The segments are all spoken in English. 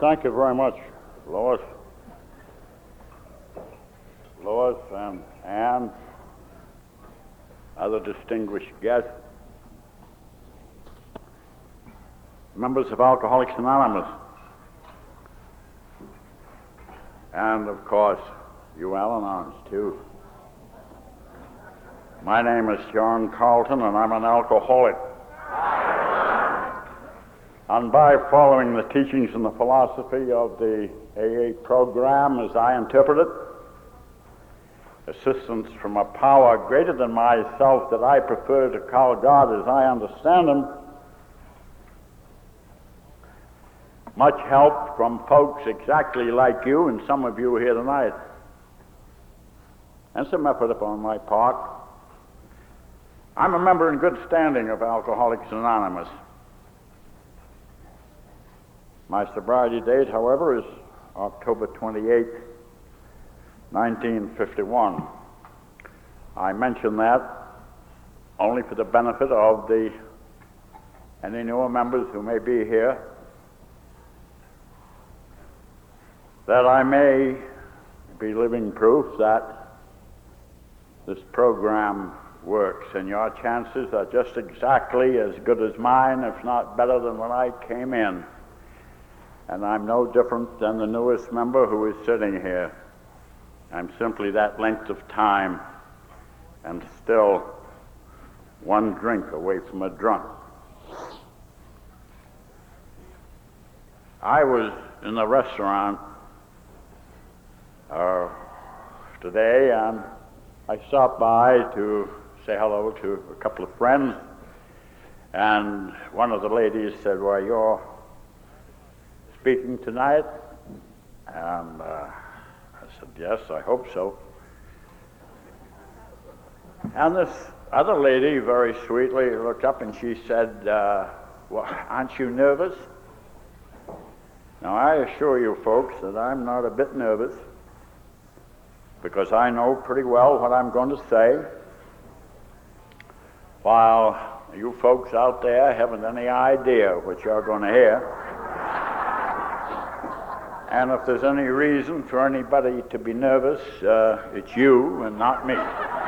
Thank you very much, Lois. Lois and Anne, other distinguished guests, members of Alcoholics Anonymous, and of course, you Al-Anons too. My name is John Carlton, and I'm an alcoholic. And by following the teachings and the philosophy of the AA program as I interpret it, assistance from a power greater than myself that I prefer to call God as I understand him, much help from folks exactly like you and some of you here tonight, and some effort upon my part. I'm a member in good standing of Alcoholics Anonymous. My sobriety date, however, is October 28, 1951. I mention that only for the benefit of any newer members who may be here, that I may be living proof that this program works, and your chances are just exactly as good as mine, if not better than when I came in. And I'm no different than the newest member who is sitting here. I'm simply that length of time and still one drink away from a drunk. I was in the restaurant today, and I stopped by to say hello to a couple of friends, and one of the ladies said, "Well, you're speaking tonight?" And I said, "Yes, I hope so." And this other lady very sweetly looked up and she said, "Well, aren't you nervous?" Now, I assure you folks that I'm not a bit nervous, because I know pretty well what I'm going to say, while you folks out there haven't any idea what you're going to hear. And if there's any reason for anybody to be nervous, it's you and not me.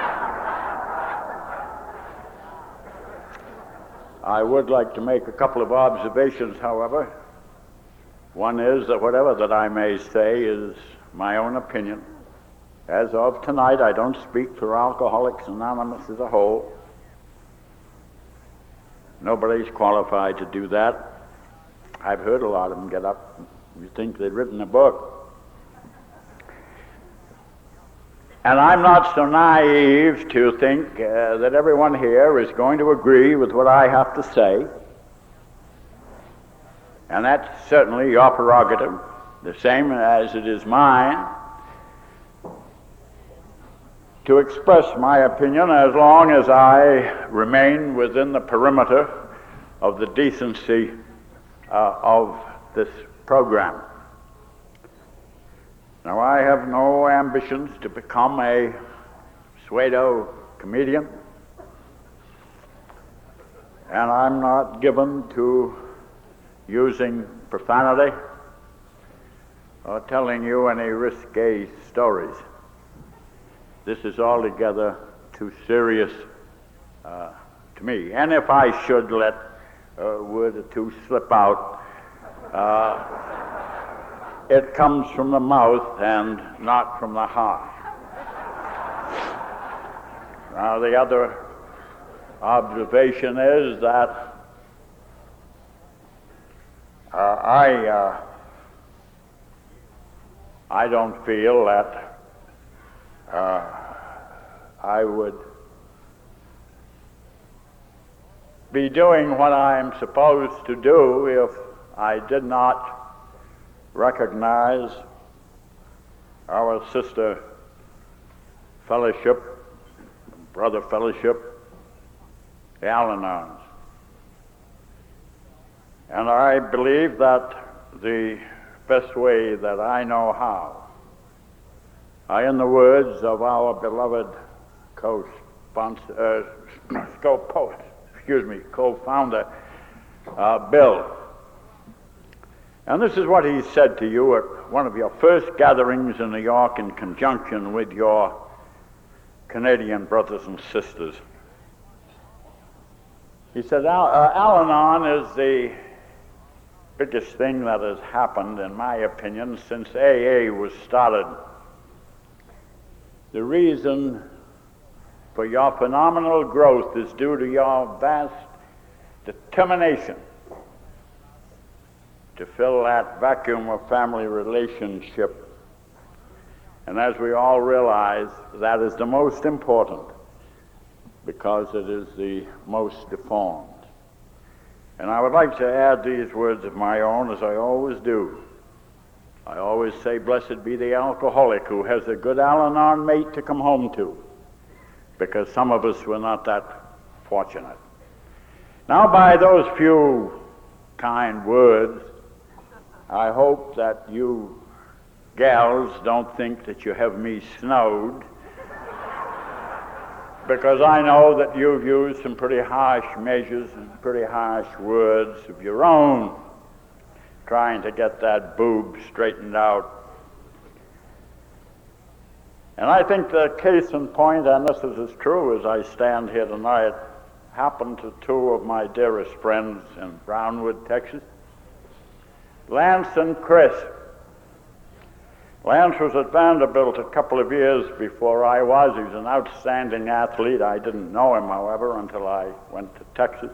I would like to make a couple of observations, however. One is that whatever that I may say is my own opinion. As of tonight, I don't speak for Alcoholics Anonymous as a whole. Nobody's qualified to do that. I've heard a lot of them get up. You think they'd written a book. And I'm not so naive to think that everyone here is going to agree with what I have to say. And that's certainly your prerogative, the same as it is mine to express my opinion, as long as I remain within the perimeter of the decency of this program. Now, I have no ambitions to become a pseudo comedian, and I'm not given to using profanity or telling you any risque stories. This is altogether too serious to me. And if I should let a word or two slip out, it comes from the mouth and not from the heart. Now, the other observation is that I don't feel that I would be doing what I am supposed to do if I did not recognize our sister fellowship, brother fellowship, the Al-Anons. And I believe that the best way that I know how, in the words of our beloved co-founder Bill, And this is what he said to you at one of your first gatherings in New York in conjunction with your Canadian brothers and sisters. He said, Al-Anon is the biggest thing that has happened, in my opinion, since AA was started. The reason for your phenomenal growth is due to your vast determination to fill that vacuum of family relationship. And as we all realize, that is the most important, because it is the most deformed. And I would like to add these words of my own, as I always do. I always say, blessed be the alcoholic who has a good Al-Anon mate to come home to, because some of us were not that fortunate. Now, by those few kind words, I hope that you gals don't think that you have me snowed, because I know that you've used some pretty harsh measures and pretty harsh words of your own, trying to get that boob straightened out. And I think the case in point, and this is as true as I stand here tonight, happened to two of my dearest friends in Brownwood, Texas, Lance and Chris. Lance was at Vanderbilt a couple of years before I was. He was an outstanding athlete. I didn't know him, however, until I went to Texas.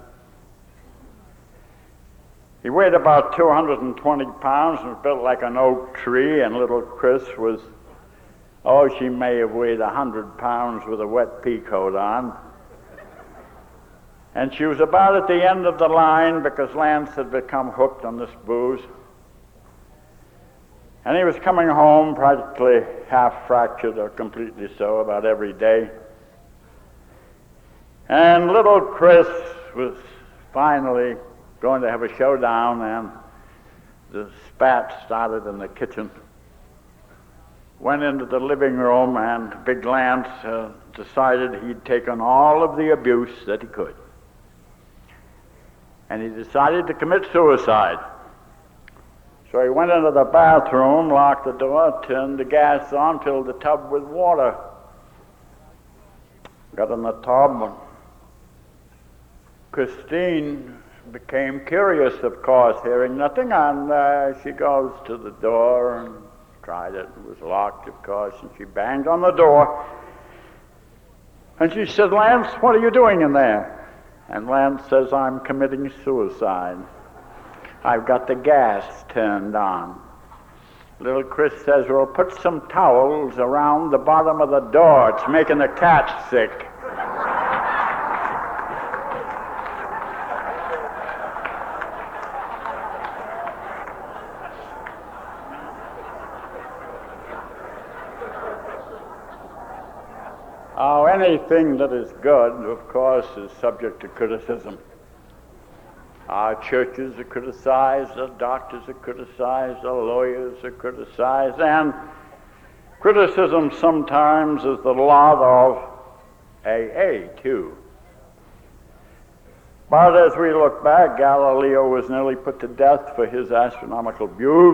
He weighed about 220 pounds and was built like an oak tree, and little Chris was, she may have weighed 100 pounds with a wet pea coat on. And she was about at the end of the line because Lance had become hooked on this booze. And he was coming home practically half fractured or completely so about every day. And little Chris was finally going to have a showdown, and the spat started in the kitchen. Went into the living room, and Big Lance decided he'd taken all of the abuse that he could. And he decided to commit suicide. So he went into the bathroom, locked the door, turned the gas on, filled the tub with water. Got in the tub, and Christine became curious, of course, hearing nothing, and she goes to the door and tried it. It was locked, of course, and she banged on the door. And she said, Lance, what are you doing in there? And Lance says, I'm committing suicide. I've got the gas turned on. Little Chris says, well, put some towels around the bottom of the door. It's making the cat sick. Oh, anything that is good, of course, is subject to criticism. Our churches are criticized, our doctors are criticized, our lawyers are criticized, and criticism sometimes is the lot of AA, too. But as we look back, Galileo was nearly put to death for his astronomical views.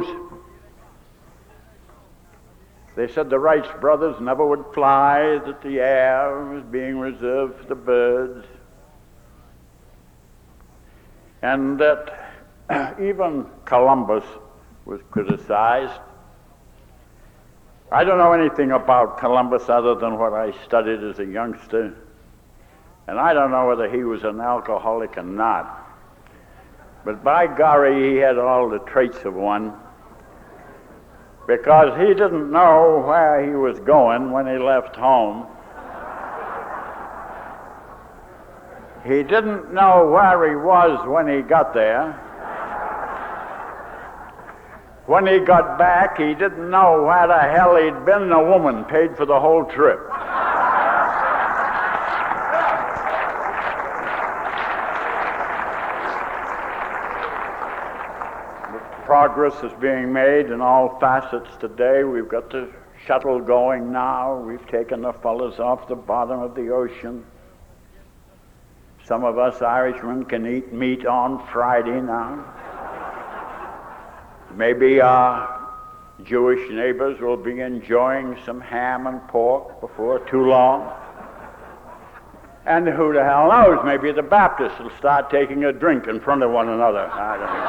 They said the Wright brothers never would fly, that the air was being reserved for the birds. And that even Columbus was criticized. I don't know anything about Columbus other than what I studied as a youngster, and I don't know whether he was an alcoholic or not. But by golly, he had all the traits of one, because he didn't know where he was going when he left home. He didn't know where he was when he got there. When he got back, he didn't know where the hell he'd been. The woman paid for the whole trip. Progress is being made in all facets today. We've got the shuttle going now. We've taken the fellows off the bottom of the ocean. Some of us Irishmen can eat meat on Friday now. Maybe our Jewish neighbors will be enjoying some ham and pork before too long. And who the hell knows, maybe the Baptists will start taking a drink in front of one another. I don't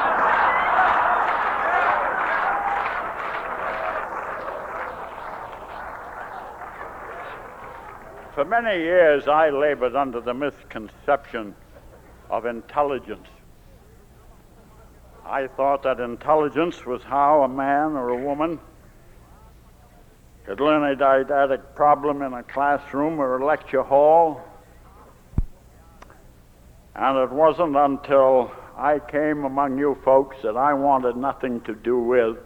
know. For many years, I labored under the misconception of intelligence. I thought that intelligence was how a man or a woman could learn a didactic problem in a classroom or a lecture hall. And it wasn't until I came among you folks that I wanted nothing to do with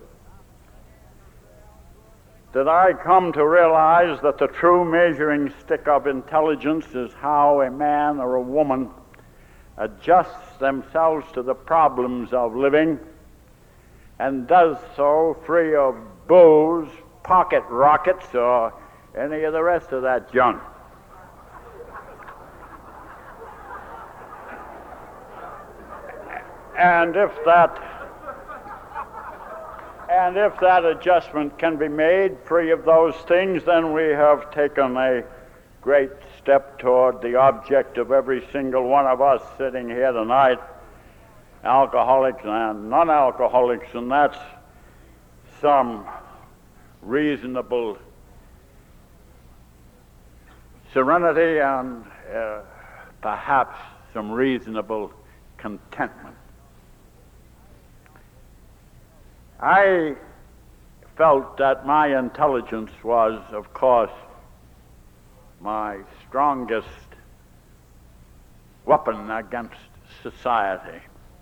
that I come to realize that the true measuring stick of intelligence is how a man or a woman adjusts themselves to the problems of living and does so free of booze, pocket rockets, or any of the rest of that junk. And if that adjustment can be made free of those things, then we have taken a great step toward the object of every single one of us sitting here tonight, alcoholics and non-alcoholics, and that's some reasonable serenity and perhaps some reasonable contentment. I felt that my intelligence was, of course, my strongest weapon against society.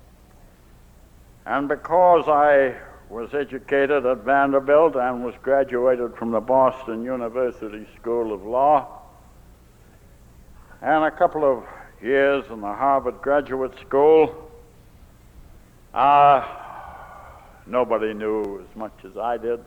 And because I was educated at Vanderbilt and was graduated from the Boston University School of Law, and a couple of years in the Harvard Graduate School, nobody knew as much as I did.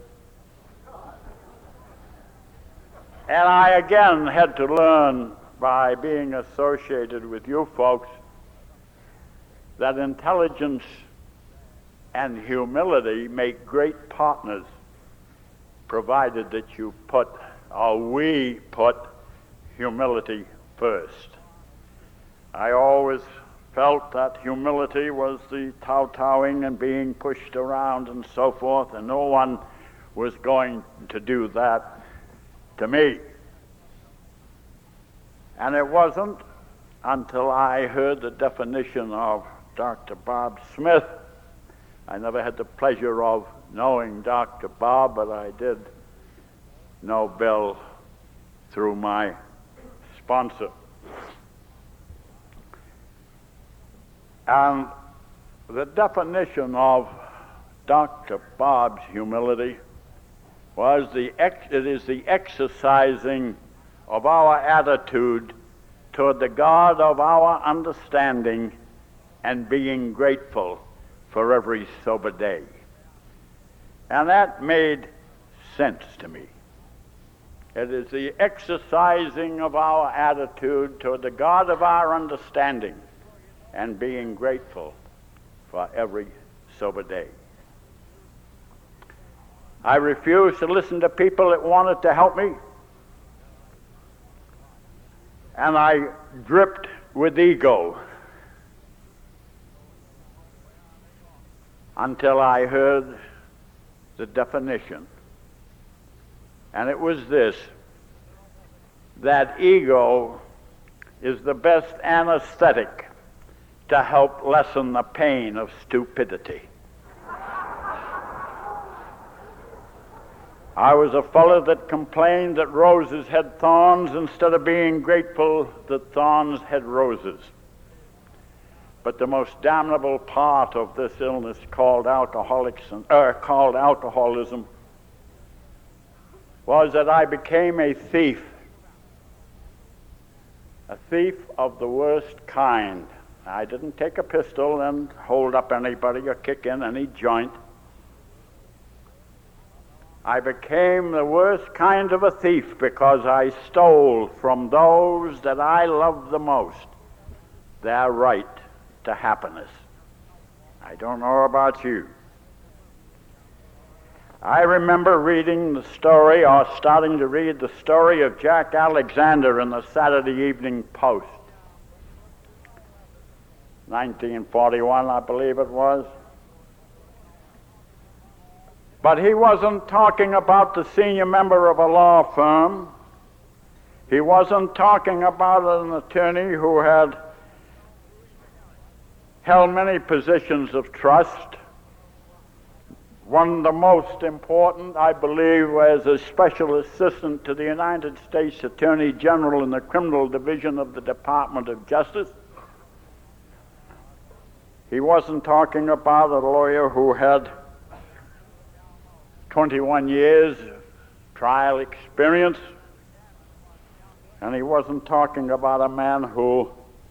And I again had to learn by being associated with you folks that intelligence and humility make great partners, provided that you put, or we put, humility first. I always felt that humility was the kowtowing and being pushed around and so forth, and no one was going to do that to me. And it wasn't until I heard the definition of Dr. Bob Smith. I never had the pleasure of knowing Dr. Bob, but I did know Bill through my sponsor. And the definition of Dr. Bob's humility was it is the exercising of our attitude toward the God of our understanding and being grateful for every sober day. And that made sense to me. It is the exercising of our attitude toward the God of our understanding and being grateful for every sober day. I refused to listen to people that wanted to help me, and I dripped with ego until I heard the definition. And it was this, that ego is the best anesthetic to help lessen the pain of stupidity. I was a fellow that complained that roses had thorns instead of being grateful that thorns had roses. But the most damnable part of this illness called alcoholism was that I became a thief of the worst kind. I didn't take a pistol and hold up anybody or kick in any joint. I became the worst kind of a thief because I stole from those that I loved the most their right to happiness. I don't know about you, I remember reading the story, or starting to read the story of Jack Alexander in the Saturday Evening Post. 1941, I believe it was. But he wasn't talking about the senior member of a law firm. He wasn't talking about an attorney who had held many positions of trust. One of the most important, I believe, was a special assistant to the United States Attorney General in the Criminal Division of the Department of Justice. He wasn't talking about a lawyer who had 21 years of trial experience. And he wasn't talking about a man who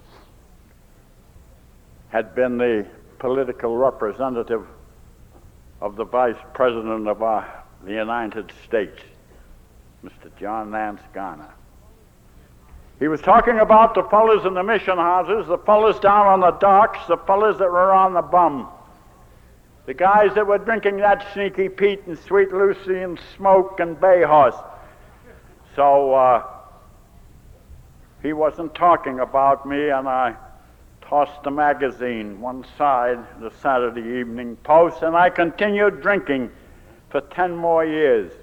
had been the political representative of the Vice President of the United States, Mr. John Nance Garner. He was talking about the fellows in the mission houses, the fellows down on the docks, the fellows that were on the bum, the guys that were drinking that Sneaky Pete and Sweet Lucy and Smoke and Bay Horse. So he wasn't talking about me, and I tossed the magazine one side, the Saturday Evening Post, and I continued drinking for 10 more years.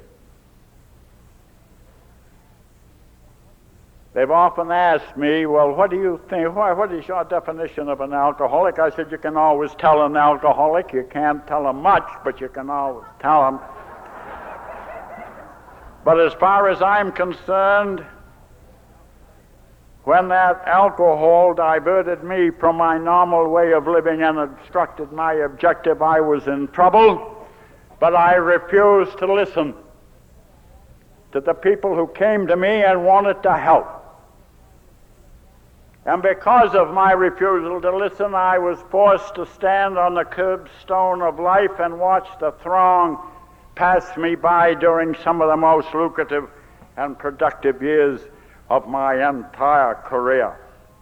They've often asked me, well, what do you think, what is your definition of an alcoholic? I said, you can always tell an alcoholic. You can't tell him much, but you can always tell him. But as far as I'm concerned, when that alcohol diverted me from my normal way of living and obstructed my objective, I was in trouble, but I refused to listen to the people who came to me and wanted to help. And because of my refusal to listen, I was forced to stand on the curbstone of life and watch the throng pass me by during some of the most lucrative and productive years of my entire career.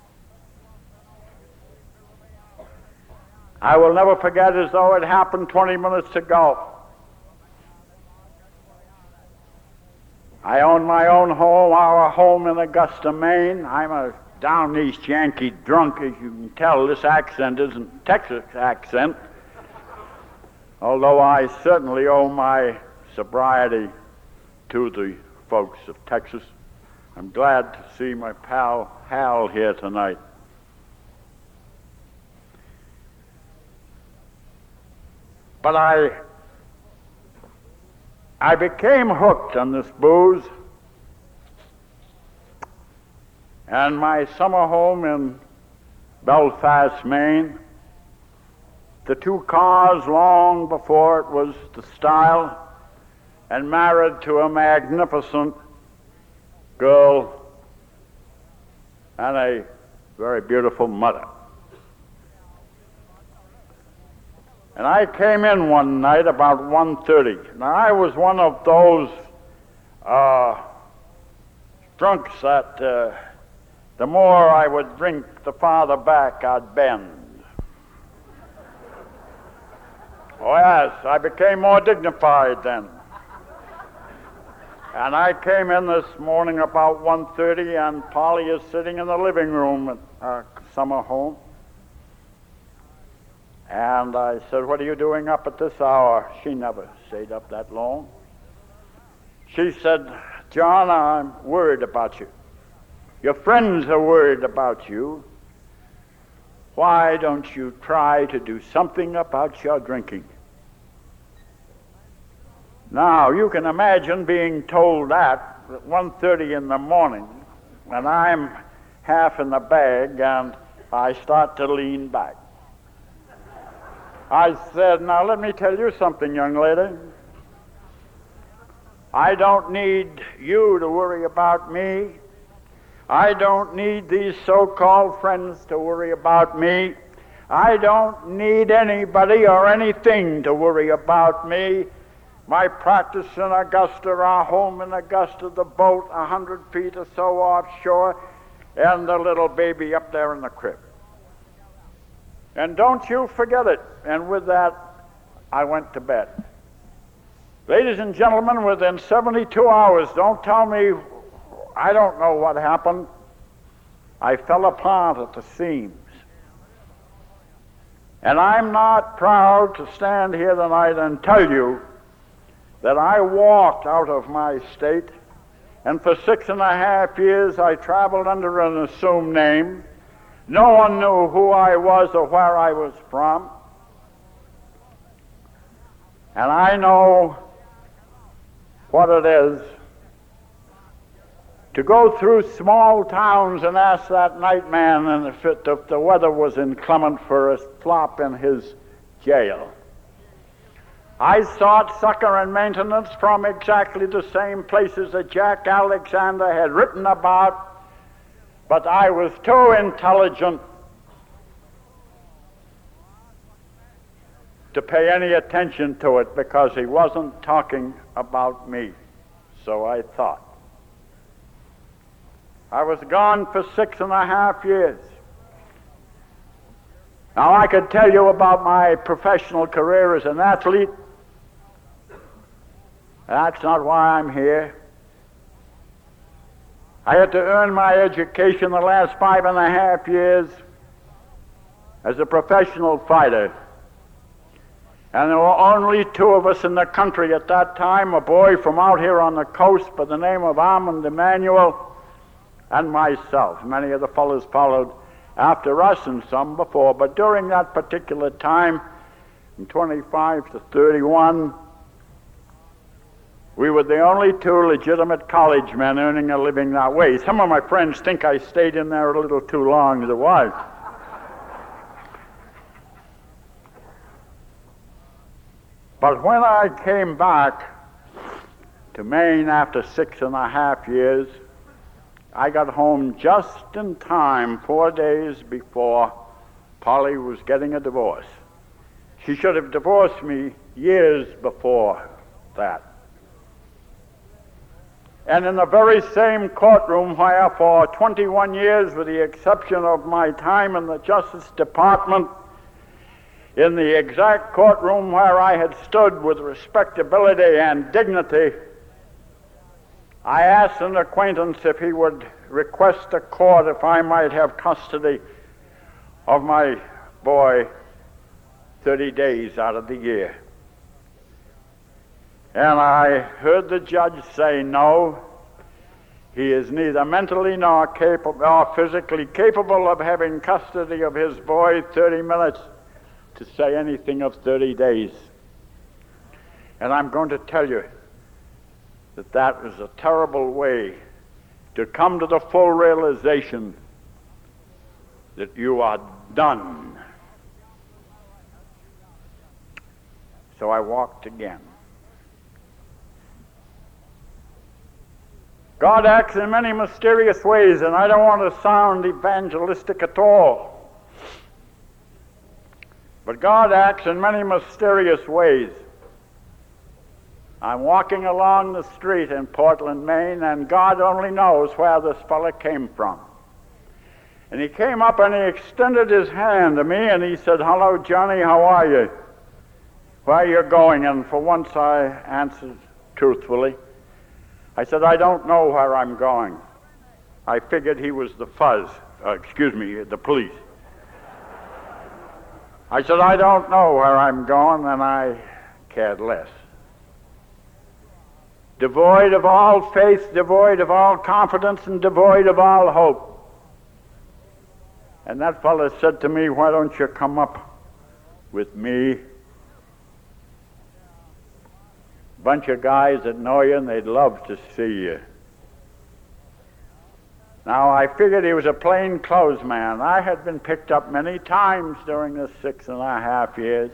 I will never forget as though it happened 20 minutes ago. I own my own home, our home in Augusta, Maine. I'm a down east Yankee drunk, as you can tell. This accent isn't Texas accent, although I certainly owe my sobriety to the folks of Texas. I'm glad to see my pal Hal here tonight. But I became hooked on this booze, and my summer home in Belfast, Maine, the 2 cars long before it was the style, and married to a magnificent girl and a very beautiful mother. And I came in one night about 1:30. Now, I was one of those drunks that the more I would drink, the farther back I'd bend. Oh yes, I became more dignified then. And I came in this morning about 1:30, and Polly is sitting in the living room at our summer home. And I said, what are you doing up at this hour? She never stayed up that long. She said, John, I'm worried about you. Your friends are worried about you. Why don't you try to do something about your drinking? Now, you can imagine being told that at 1:30 in the morning, and I'm half in the bag, and I start to lean back. I said, now let me tell you something, young lady. I don't need you to worry about me. I don't need these so-called friends to worry about me. I don't need anybody or anything to worry about me. My practice in Augusta, our home in Augusta, the boat 100 feet or so offshore, and the little baby up there in the crib. And don't you forget it. And with that, I went to bed. Ladies and gentlemen, within 72 hours, don't tell me, I don't know what happened. I fell apart at the seams. And I'm not proud to stand here tonight and tell you that I walked out of my state, and for 6.5 years I traveled under an assumed name. No one knew who I was or where I was from. And I know what it is to go through small towns and ask that night man and if the weather was inclement for a flop in his jail. I sought succor and maintenance from exactly the same places that Jack Alexander had written about, but I was too intelligent to pay any attention to it because he wasn't talking about me. So I thought. I was gone for 6.5 years. Now I could tell you about my professional career as an athlete. That's not why I'm here. I had to earn my education the last 5.5 years as a professional fighter. And there were only 2 of us in the country at that time, a boy from out here on the coast by the name of Armand Emanuel and myself. Many of the fellows followed after us and some before, but during that particular time, from 25 to 31, we were the only 2 legitimate college men earning a living that way. Some of my friends think I stayed in there a little too long as it was. But when I came back to Maine after 6.5 years, I got home just in time, 4 days before Polly was getting a divorce. She should have divorced me years before that. And in the very same courtroom where for 21 years, with the exception of my time in the Justice Department, in the exact courtroom where I had stood with respectability and dignity, I asked an acquaintance if he would request a court if I might have custody of my boy 30 days out of the year. And I heard the judge say, no, he is neither mentally nor physically capable of having custody of his boy 30 minutes to say anything of 30 days. And I'm going to tell you that that was a terrible way to come to the full realization that you are done. So I walked again. God acts in many mysterious ways, and I don't want to sound evangelistic at all. But God acts in many mysterious ways. I'm walking along the street in Portland, Maine, and God only knows where this fella came from. And he came up and he extended his hand to me and he said, hello, Johnny, how are you? Where are you going? And for once I answered truthfully. I said, I don't know where I'm going. I figured he was the the police. I said, I don't know where I'm going, and I cared less. Devoid of all faith, devoid of all confidence, and devoid of all hope. And that fellow said to me, why don't you come up with me? Bunch of guys that know you, and they'd love to see you. Now, I figured he was a plain-clothes man. I had been picked up many times during this 6.5 years.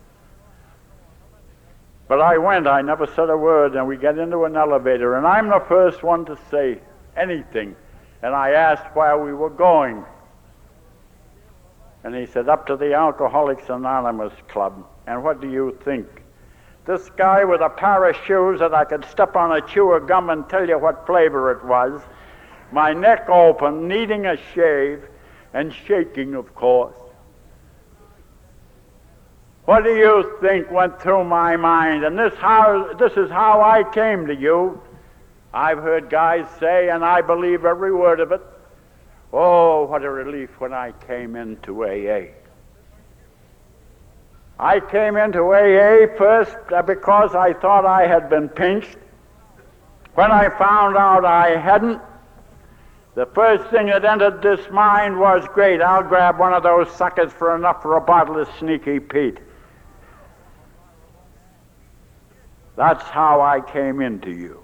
But I went, I never said a word, and we get into an elevator, and I'm the first one to say anything. And I asked where we were going. And he said, up to the Alcoholics Anonymous Club. And what do you think? This guy with a pair of shoes that I could step on a chew of gum and tell you what flavor it was, my neck open, needing a shave, and shaking, of course. What do you think went through my mind? And this is how I came to you. I've heard guys say, and I believe every word of it, oh, what a relief when I came into AA. I came into AA first because I thought I had been pinched. When I found out I hadn't, the first thing that entered this mind was, great, I'll grab one of those suckers for enough for a bottle of Sneaky Pete. That's how I came into you.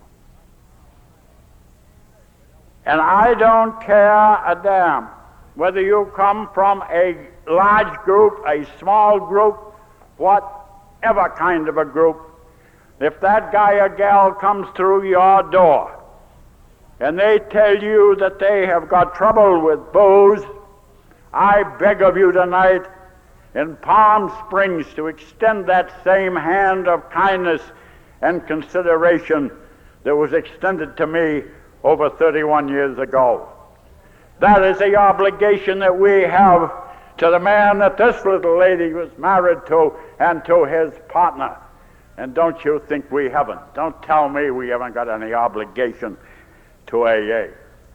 And I don't care a damn whether you come from a large group, a small group, whatever kind of a group. If that guy or gal comes through your door and they tell you that they have got trouble with booze, I beg of you tonight in Palm Springs to extend that same hand of kindness and consideration that was extended to me over 31 years ago. That is the obligation that we have to the man that this little lady was married to and to his partner. And don't you think we haven't. Don't tell me we haven't got any obligation to AA.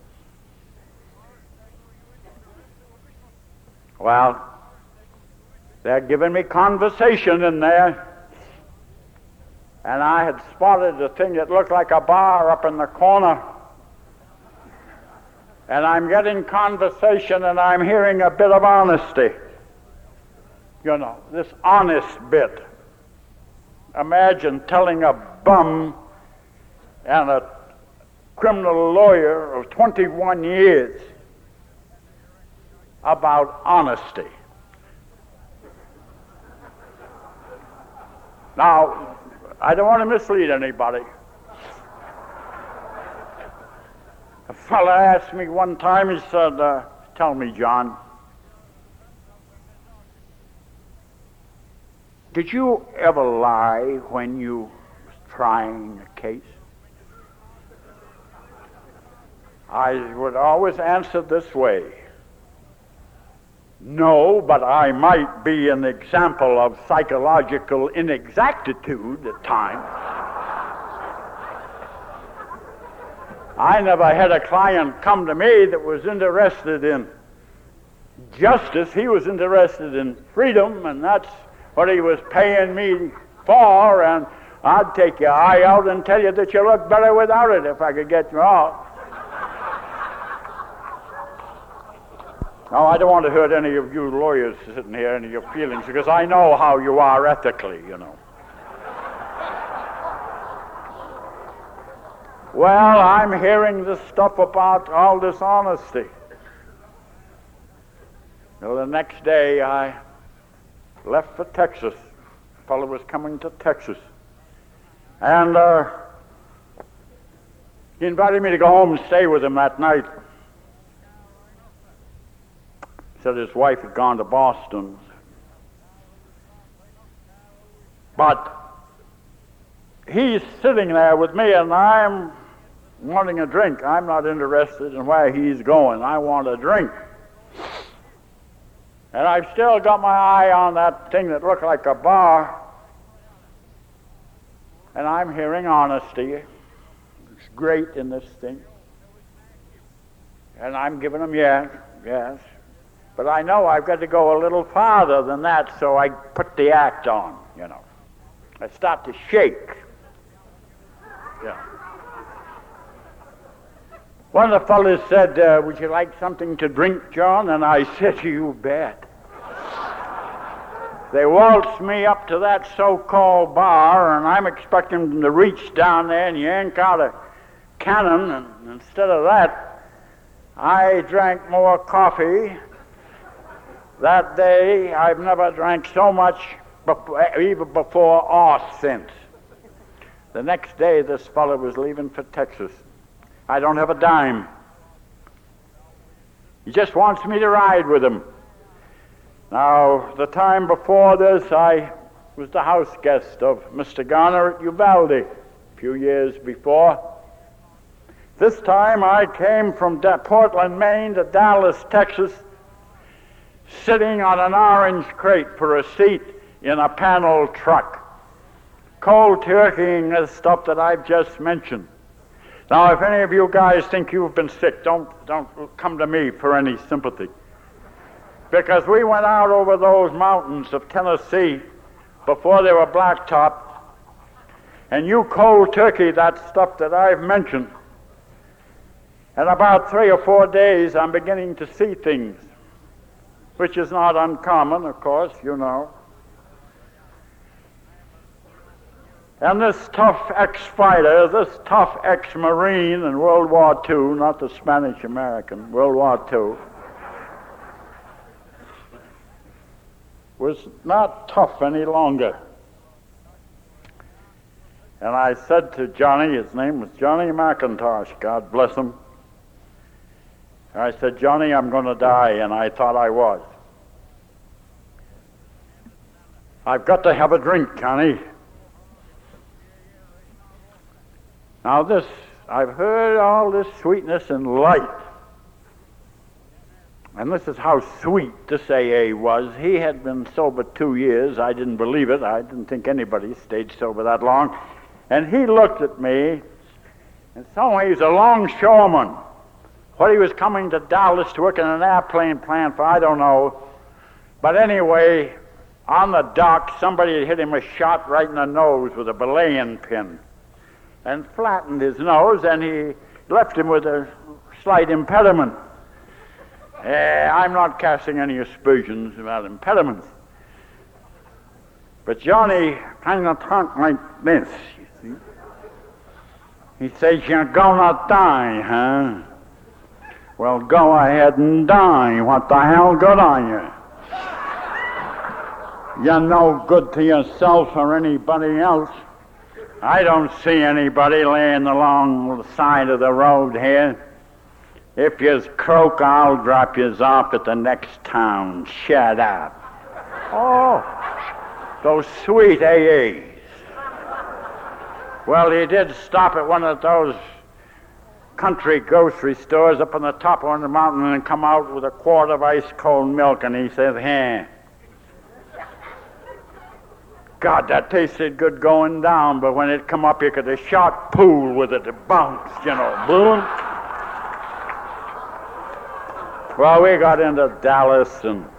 Well, they're giving me conversation in there. And I had spotted a thing that looked like a bar up in the corner. And I'm getting conversation and I'm hearing a bit of honesty. You know, this honest bit. Imagine telling a bum and a criminal lawyer of 21 years about honesty. Now, I don't want to mislead anybody. A fellow asked me one time, he said, tell me, John, did you ever lie when you was trying a case? I would always answer this way. No, but I might be an example of psychological inexactitude at times. I never had a client come to me that was interested in justice. He was interested in freedom, and that's what he was paying me for, and I'd take your eye out and tell you that you look better without it if I could get you off. Now, I don't want to hurt any of you lawyers sitting here, any of your feelings, because I know how you are ethically, you know. Well, I'm hearing this stuff about all this honesty. Well, the next day I left for Texas. A fellow was coming to Texas. And he invited me to go home and stay with him that night. Said his wife had gone to Boston. But he's sitting there with me, and I'm wanting a drink. I'm not interested in where he's going. I want a drink. And I've still got my eye on that thing that looked like a bar. And I'm hearing honesty. It's great in this thing. And I'm giving him yes. But I know I've got to go a little farther than that, so I put the act on, you know. I start to shake. Yeah. One of the fellows said, would you like something to drink, John? And I said, you bet. They waltzed me up to that so-called bar, and I'm expecting them to reach down there and yank out a cannon, and instead of that, I drank more coffee. That day, I've never drank so much, even before or since. The next day, this fellow was leaving for Texas. I don't have a dime. He just wants me to ride with him. Now, the time before this, I was the house guest of Mr. Garner at Uvalde a few years before. This time, I came from Portland, Maine to Dallas, Texas, sitting on an orange crate for a seat in a panel truck, cold turkeying the stuff that I've just mentioned. Now, if any of you guys think you've been sick, don't come to me for any sympathy. Because we went out over those mountains of Tennessee before they were blacktop, and you cold turkey that stuff that I've mentioned. In about 3 or 4 days, I'm beginning to see things, which is not uncommon, of course, you know. And this tough ex-fighter, this tough ex-Marine in World War II, not the Spanish-American, World War II, was not tough any longer. And I said to Johnny, his name was Johnny McIntosh, God bless him. I said, Johnny, I'm going to die, and I thought I was. I've got to have a drink, Johnny. Now this, I've heard all this sweetness and light. And this is how sweet this AA was. He had been sober 2 years. I didn't believe it. I didn't think anybody stayed sober that long. And he looked at me, in some ways a longshoreman. What he was coming to Dallas to work in an airplane plant for, I don't know. But anyway, on the dock, somebody had hit him a shot right in the nose with a belaying pin and flattened his nose, and he left him with a slight impediment. I'm not casting any aspersions about impediments. But Johnny kind of talked like this, you see. He says, you're gonna die, huh? Well, go ahead and die. What the hell good are you? You're no good to yourself or anybody else. I don't see anybody laying along the side of the road here. If yous croak, I'll drop yous off at the next town. Shut up. Oh, those sweet AAs. Well, he did stop at one of those country grocery stores up on the top of the mountain and come out with a quart of ice-cold milk, and he says, hey, God, that tasted good going down, but when it come up, you could have shot pool with it. It bounced, you know, boom. Well, we got into Dallas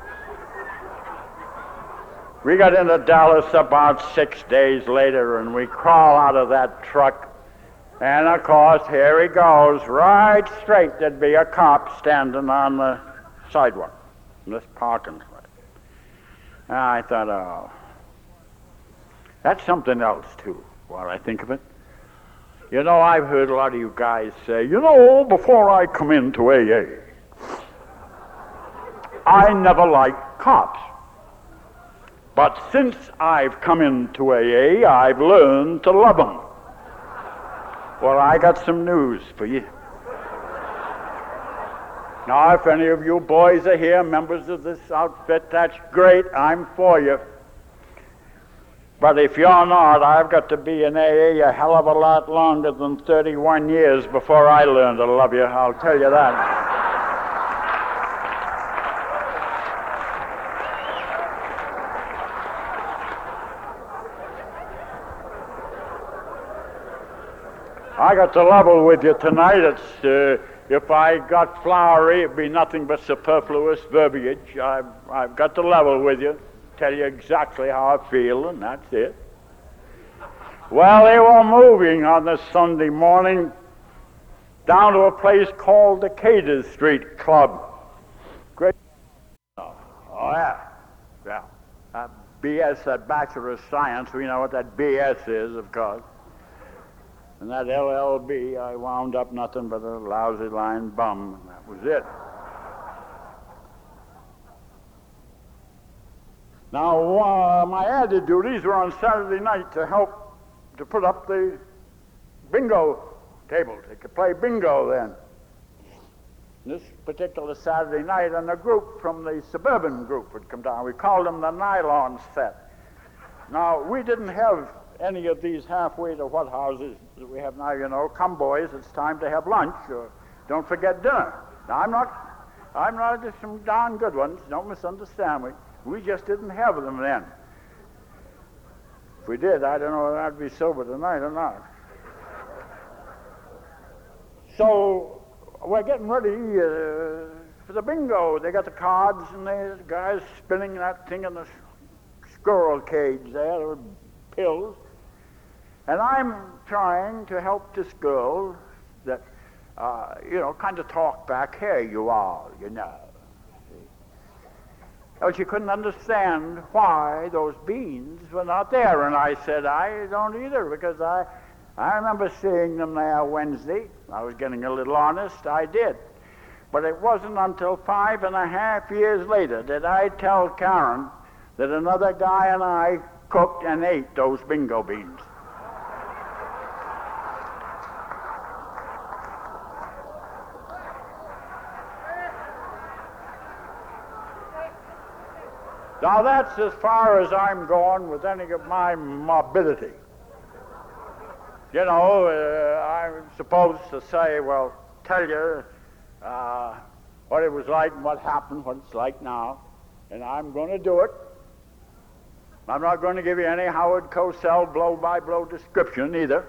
about 6 days later, and we crawl out of that truck, and of course, here he goes, right straight. There'd be a cop standing on the sidewalk in this parking lot. And I thought, oh, that's something else, too, while I think of it. You know, I've heard a lot of you guys say, you know, before I come into AA, I never liked cops. But since I've come into AA, I've learned to love them. Well, I got some news for you. Now, if any of you boys are here, members of this outfit, that's great. I'm for you. But if you're not, I've got to be in AA a hell of a lot longer than 31 years before I learn to love you, I'll tell you that. I got to level with you tonight. It's if I got flowery, it'd be nothing but superfluous verbiage. I've got to level with you, tell you exactly how I feel, and that's it. Well, they were moving on this Sunday morning down to a place called the Decatur Street Club. Great. Oh yeah. That BS, that Bachelor of Science, we know what that BS is, of course. And that LLB, I wound up nothing but a lousy lying bum, and that was it. Now, my added duties were on Saturday night to help to put up the bingo tables. They could play bingo then. This particular Saturday night, and a group from the suburban group would come down. We called them the Nylon Set. Now, we didn't have any of these halfway to what houses that we have now, you know. Come, boys, it's time to have lunch, or don't forget dinner. Now, I'm not just some darn good ones. Don't misunderstand me. We just didn't have them then. we did, I don't know whether I'd be sober tonight or not. So we're getting ready for the bingo. They got the cards, and the guys spinning that thing in the squirrel cage there with pills. And I'm trying to help this girl that, kind of talk back, here you are, you know. Well, she couldn't understand why those beans were not there. And I said, I don't either, because I remember seeing them there Wednesday. I was getting a little honest, I did. But it wasn't until 5.5 years later that I tell Karen that another guy and I cooked and ate those bingo beans. Now that's as far as I'm going with any of my morbidity. You know, I'm supposed to say, well, tell you what it was like and what happened, what it's like now, and I'm going to do it. I'm not going to give you any Howard Cosell blow-by-blow description either.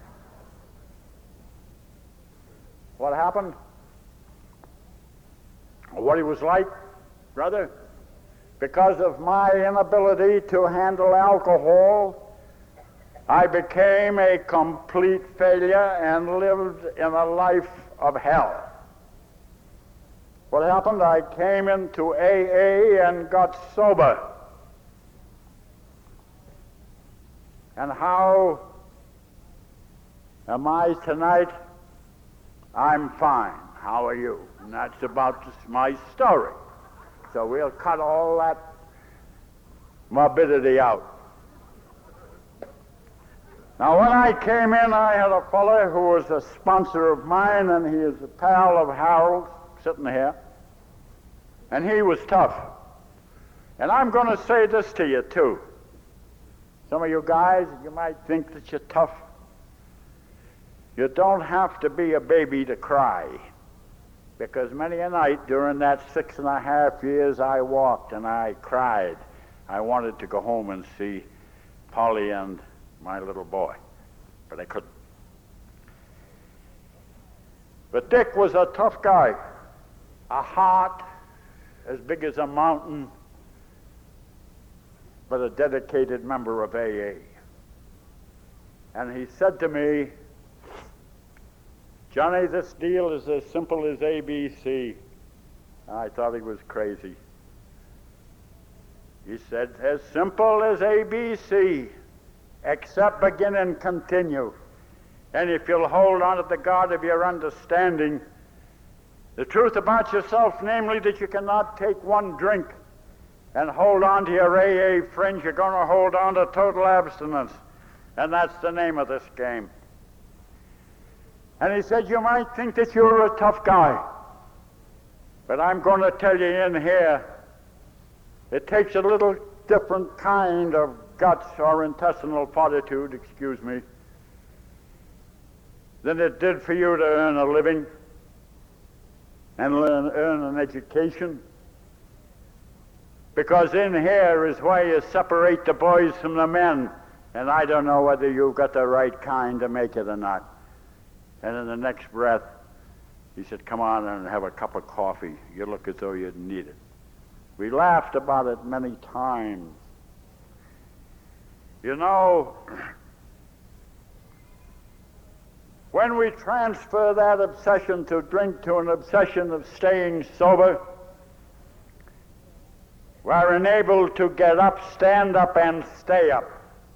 What happened? What he was like, brother? Because of my inability to handle alcohol, I became a complete failure and lived in a life of hell. What happened? I came into AA and got sober. And how am I tonight? I'm fine. How are you? And that's about my story. So we'll cut all that morbidity out. Now, when I came in, I had a fellow who was a sponsor of mine, and he is a pal of Harold's, sitting here. And he was tough. And I'm going to say this to you, too. Some of you guys, you might think that you're tough. You don't have to be a baby to cry. Because many a night during that 6.5 years I walked and I cried. I wanted to go home and see Polly and my little boy, but I couldn't. But Dick was a tough guy, a heart as big as a mountain, but a dedicated member of AA. And he said to me, Johnny, this deal is as simple as ABC. I thought he was crazy. He said, as simple as ABC, except begin and continue. And if you'll hold on to the God of your understanding, the truth about yourself, namely that you cannot take one drink and hold on to your AA friends, you're going to hold on to total abstinence. And that's the name of this game. And he said, you might think that you're a tough guy, but I'm going to tell you in here, it takes a little different kind of guts or intestinal fortitude, excuse me, than it did for you to earn a living and earn an education. Because in here is where you separate the boys from the men, and I don't know whether you've got the right kind to make it or not. And in the next breath, he said, come on and have a cup of coffee. You look as though you'd need it. We laughed about it many times. You know, when we transfer that obsession to drink to an obsession of staying sober, we're enabled to get up, stand up, and stay up.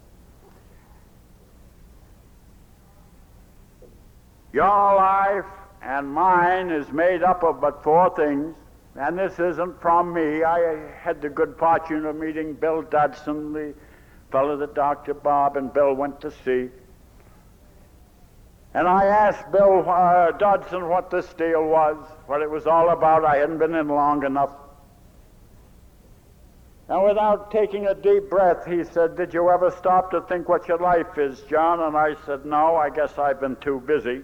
Your life and mine is made up of but four things, and this isn't from me. I had the good fortune of meeting Bill Dodson, the fellow that Dr. Bob and Bill went to see. And I asked Bill Dodson what this deal was, what it was all about. I hadn't been in long enough. And without taking a deep breath, he said, did you ever stop to think what your life is, John? And I said, no, I guess I've been too busy.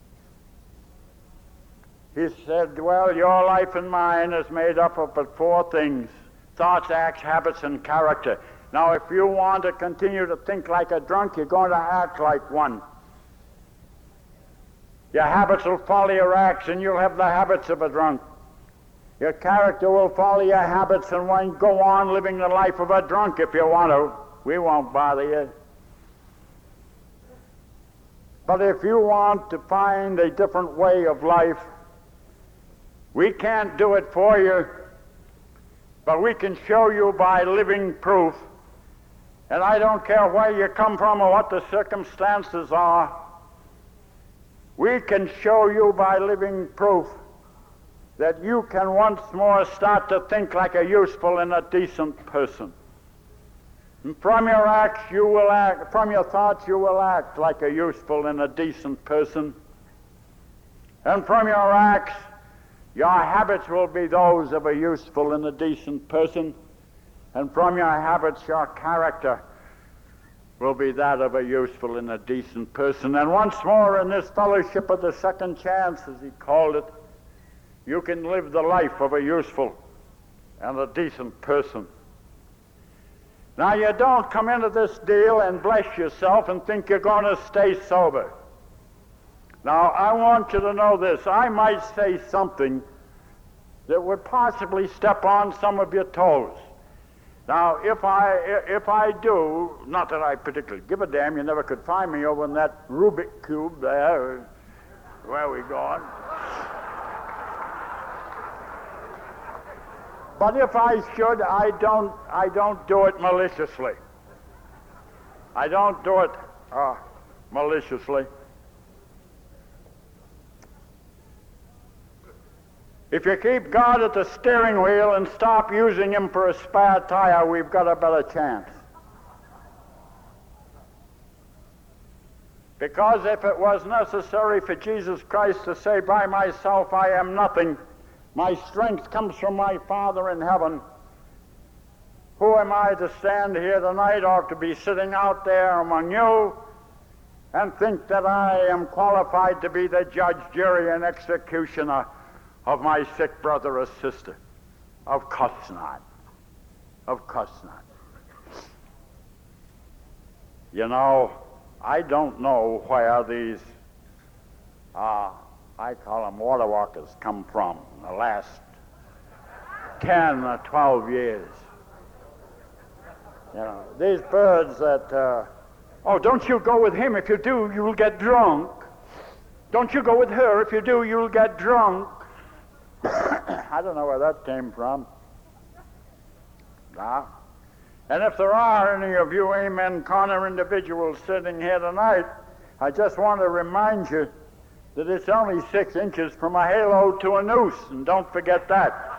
He said, well, your life and mine is made up of but four things: thoughts, acts, habits, and character. Now, if you want to continue to think like a drunk, you're going to act like one. Your habits will follow your acts, and you'll have the habits of a drunk. Your character will follow your habits, and when go on living the life of a drunk if you want to. We won't bother you. But if you want to find a different way of life, we can't do it for you, but we can show you by living proof. And I don't care where you come from or what the circumstances are. We can show you by living proof that you can once more start to think like a useful and a decent person. And from your acts you will act, from your thoughts you will act like a useful and a decent person. And from your acts, your habits will be those of a useful and a decent person. And from your habits, your character will be that of a useful and a decent person. And once more in this fellowship of the second chance, as he called it, you can live the life of a useful and a decent person. Now, you don't come into this deal and bless yourself and think you're going to stay sober. Now, I want you to know this. I might say something that would possibly step on some of your toes. Now, if I do, not that I particularly give a damn, you never could find me over in that Rubik cube there. Where are we going? But if I should, I don't do it maliciously. I don't do it maliciously. If you keep God at the steering wheel and stop using him for a spare tire, we've got a better chance. Because if it was necessary for Jesus Christ to say, by myself I am nothing, my strength comes from my Father in heaven, who am I to stand here tonight or to be sitting out there among you and think that I am qualified to be the judge, jury, and executioner of my sick brother or sister? Of course not. Of course not. You know, I don't know where these, I call them water walkers, come from in the last 10 or 12 years. You know, these birds that, oh, don't you go with him. If you do, you'll get drunk. Don't you go with her. If you do, you'll get drunk. I don't know where that came from. Now, and if there are any of you Amen Corner individuals sitting here tonight, I just want to remind you that it's only 6 inches from a halo to a noose, and don't forget that.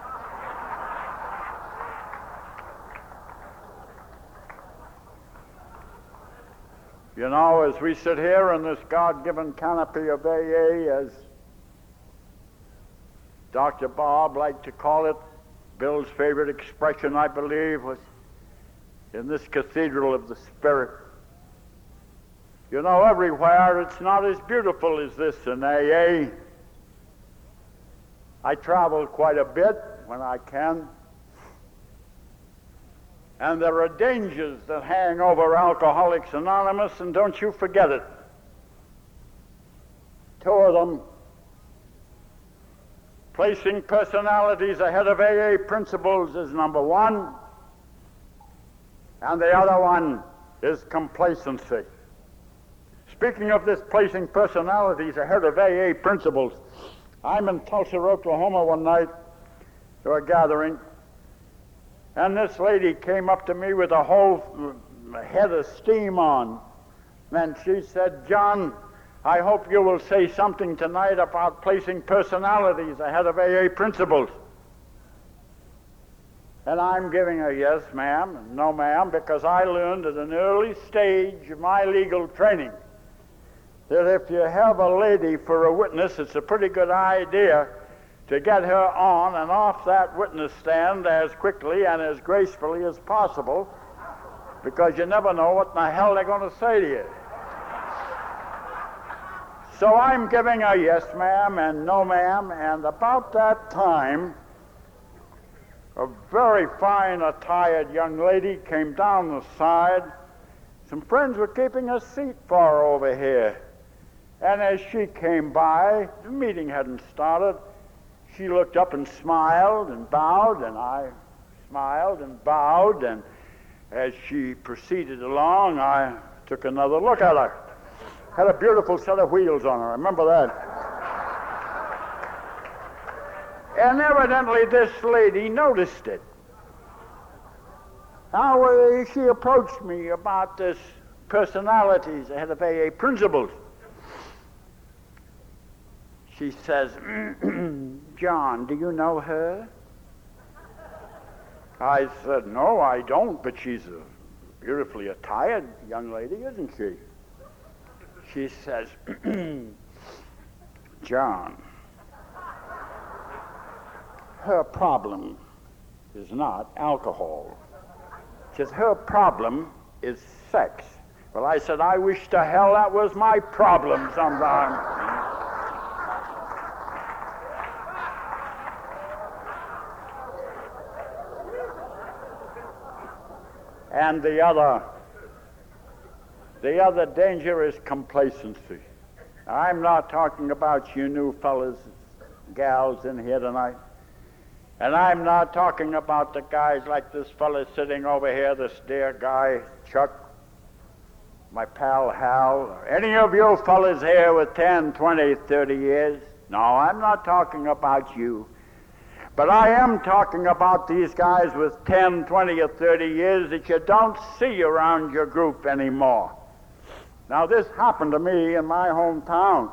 You know, as we sit here in this God-given canopy of AA, as Dr. Bob liked to call it, Bill's favorite expression, I believe, was in this cathedral of the Spirit. You know, everywhere it's not as beautiful as this in AA. I travel quite a bit when I can. And there are dangers that hang over Alcoholics Anonymous, and don't you forget it. 2 of them: placing personalities ahead of AA principles is number 1, and the other one is complacency. Speaking of this placing personalities ahead of AA principles, I'm in Tulsa, Oklahoma one night to a gathering, and this lady came up to me with a whole head of steam on, and she said, "John, I hope you will say something tonight about placing personalities ahead of AA principles." And I'm giving her yes, ma'am, and no, ma'am, because I learned at an early stage of my legal training that if you have a lady for a witness, it's a pretty good idea to get her on and off that witness stand as quickly and as gracefully as possible, because you never know what in the hell they're going to say to you. So I'm giving a yes, ma'am, and no, ma'am, and about that time, a very fine attired young lady came down the side. Some friends were keeping a seat for her over here. And as she came by, the meeting hadn't started, she looked up and smiled and bowed, and I smiled and bowed, and as she proceeded along, I took another look at her. Had a beautiful set of wheels on her, I remember that. And evidently this lady noticed it. Now she approached me about this personalities, the head of AA principles. She says, John, do you know her? I said, no, I don't, but she's a beautifully attired young lady, isn't she? She says, John, her problem is not alcohol. She says, her problem is sex. Well, I said, I wish to hell that was my problem sometime. And the other danger is complacency. I'm not talking about you new fellas, gals in here tonight. And I'm not talking about the guys like this fella sitting over here, this dear guy, Chuck, my pal Hal, or any of you fellas here with 10, 20, 30 years. No, I'm not talking about you. But I am talking about these guys with 10, 20, or 30 years that you don't see around your group anymore. Now, this happened to me in my hometown.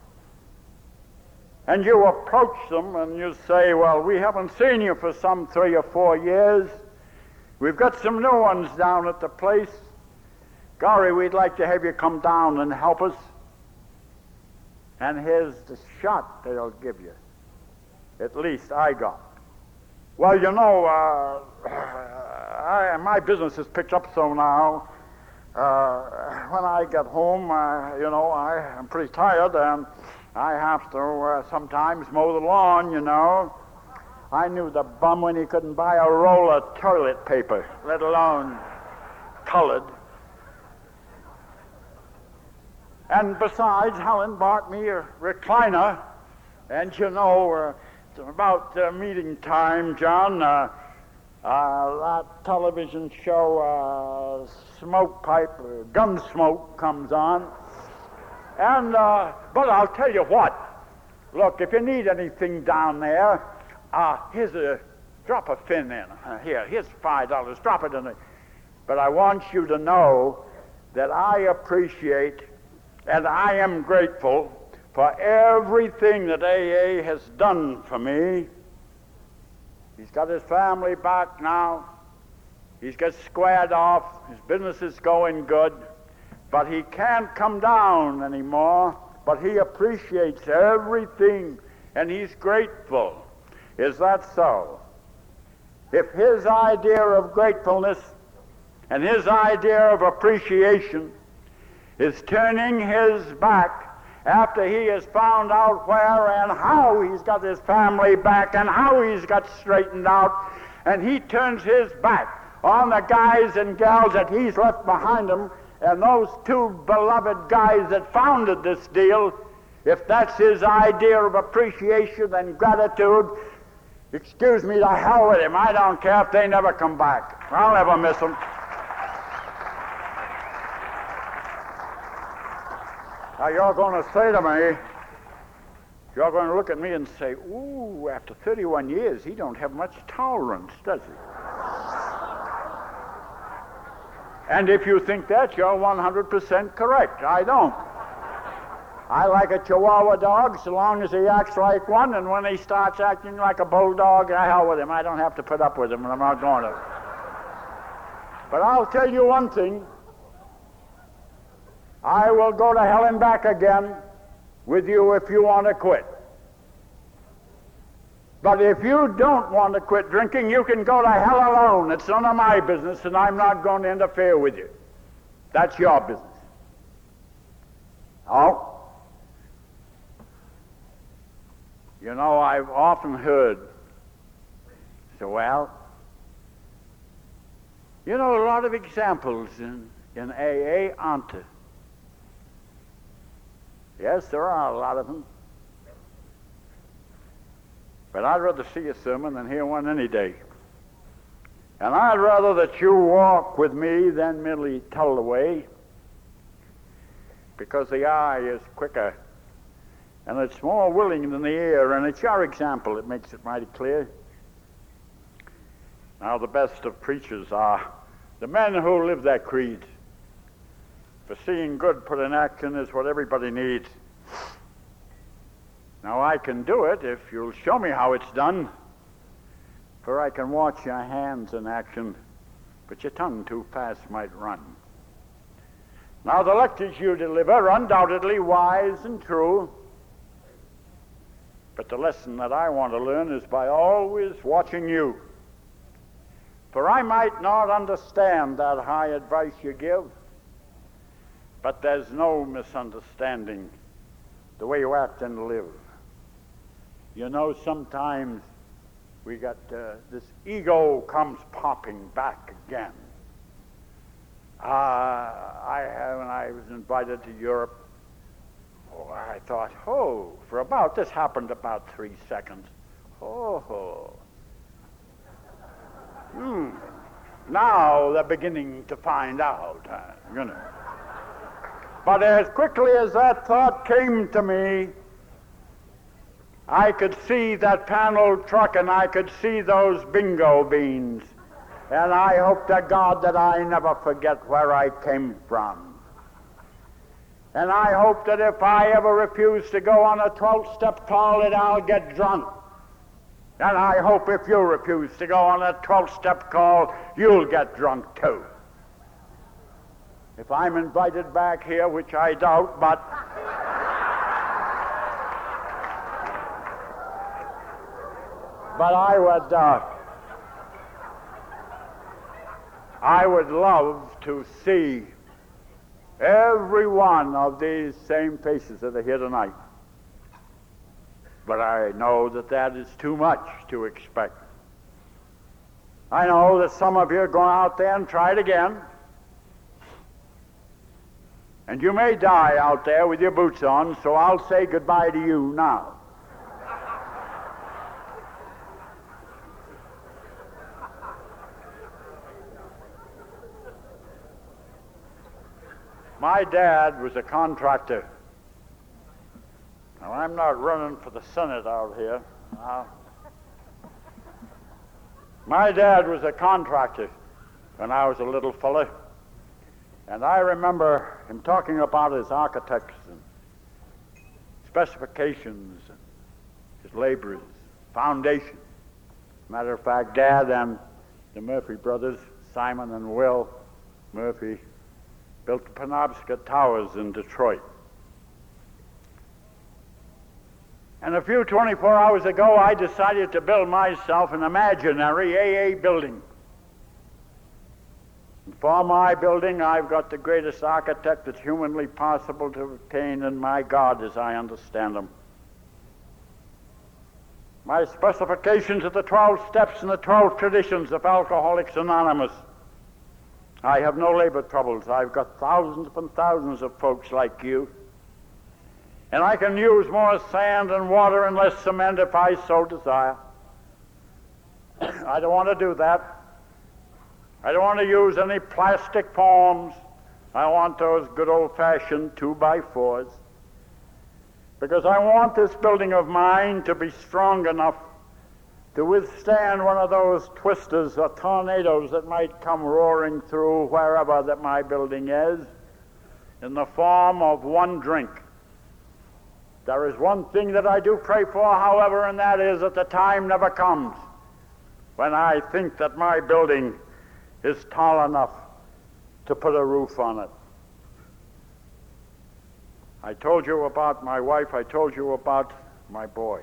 And you approach them and you say, well, we haven't seen you for some 3 or 4 years. We've got some new ones down at the place. Golly, we'd like to have you come down and help us. And here's the shot they'll give you. At least I got. Well, you know, my business is picked up so now. When I get home, I'm pretty tired, and I have to sometimes mow the lawn, you know. I knew the bum when he couldn't buy a roll of toilet paper, let alone colored. And besides, Helen bought me a recliner, and you know, about meeting time, John, that television show, Smoke Pipe, Gunsmoke, comes on. And, but I'll tell you what. Look, if you need anything down there, drop a fin in. Here's $5, drop it in it. But I want you to know that I appreciate and I am grateful for everything that AA has done for me. He's got his family back now. He's got squared off. His business is going good. But he can't come down anymore. But he appreciates everything, and he's grateful. Is that so? If his idea of gratefulness and his idea of appreciation is turning his back after he has found out where and how he's got his family back and how he's got straightened out, and he turns his back on the guys and gals that he's left behind him and those two beloved guys that founded this deal, if that's his idea of appreciation and gratitude, excuse me, to hell with him. I don't care if they never come back. I'll never miss them. Now you're going to say to me, you're going to look at me and say, ooh, after 31 years, he don't have much tolerance, does he? And if you think that, you're 100% correct. I don't. I like a Chihuahua dog so long as he acts like one, and when he starts acting like a bulldog, the hell with him. I don't have to put up with him, and I'm not going to. But I'll tell you one thing. I will go to hell and back again with you if you want to quit. But if you don't want to quit drinking, you can go to hell alone. It's none of my business, and I'm not going to interfere with you. That's your business. Oh? You know, I've often heard, it's said, well, you know, a lot of examples in AA aren't there? Yes, there are a lot of them. But I'd rather see a sermon than hear one any day. And I'd rather that you walk with me than merely tell the way, because the eye is quicker and it's more willing than the ear, and it's your example that makes it mighty clear. Now, the best of preachers are the men who live their creed. For seeing good put in action is what everybody needs. Now, I can do it if you'll show me how it's done, for I can watch your hands in action, but your tongue too fast might run. Now, the lectures you deliver are undoubtedly wise and true, but the lesson that I want to learn is by always watching you. For I might not understand that high advice you give, but there's no misunderstanding the way you act and live. You know, sometimes we got this ego comes popping back again. When I was invited to Europe, I thought, this happened about 3 seconds. Now they're beginning to find out, But as quickly as that thought came to me, I could see that panel truck and I could see those bingo beans. And I hope to God that I never forget where I came from. And I hope that if I ever refuse to go on a 12-step call, that I'll get drunk. And I hope if you refuse to go on a 12-step call, you'll get drunk too. If I'm invited back here, which I doubt, but I would love to see every one of these same faces that are here tonight. But I know that is too much to expect. I know that some of you are going out there and try it again. And you may die out there with your boots on, so I'll say goodbye to you now. My dad was a contractor. Now, I'm not running for the Senate out here. My dad was a contractor when I was a little fella. And I remember him talking about his architects and specifications and his laborers, foundation. Matter of fact, Dad and the Murphy brothers, Simon and Will Murphy, built the Penobscot Towers in Detroit. And a few 24 hours ago, I decided to build myself an imaginary AA building. And for my building, I've got the greatest architect that's humanly possible to obtain, and my God, as I understand them. My specifications are the 12 steps and the 12 traditions of Alcoholics Anonymous. I have no labor troubles. I've got thousands upon thousands of folks like you. And I can use more sand and water and less cement if I so desire. I don't want to do that. I don't want to use any plastic forms. I want those good old-fashioned 2x4s. Because I want this building of mine to be strong enough to withstand one of those twisters or tornadoes that might come roaring through wherever that my building is, in the form of one drink. There is one thing that I do pray for, however, and that is that the time never comes when I think that my building is tall enough to put a roof on it. I told you about my wife. I told you about my boy.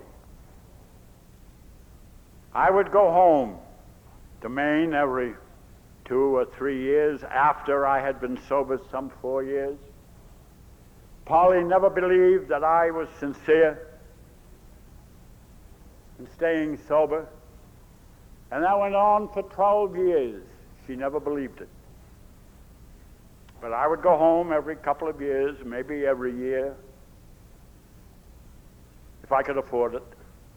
I would go home to Maine every 2 or 3 years after I had been sober some 4 years. Polly never believed that I was sincere in staying sober. And that went on for 12 years. She never believed it. But I would go home every couple of years, maybe every year, if I could afford it,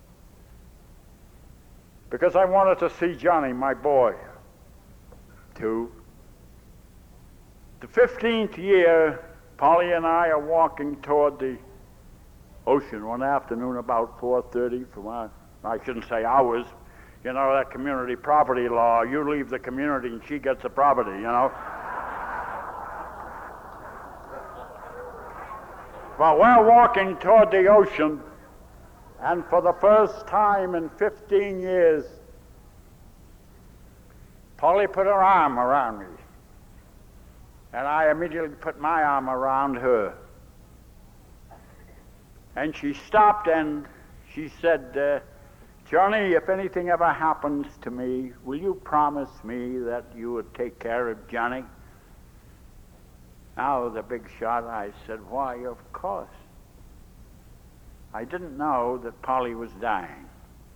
because I wanted to see Johnny, my boy, too. The 15th year, Polly and I are walking toward the ocean one afternoon about 4:30 I shouldn't say hours. You know, that community property law, you leave the community and she gets the property, you know. Well, we're walking toward the ocean, and for the first time in 15 years, Polly put her arm around me, and I immediately put my arm around her. And she stopped and she said, Johnny, if anything ever happens to me, will you promise me that you would take care of Johnny? Now, the big shot, I said, why, of course. I didn't know that Polly was dying.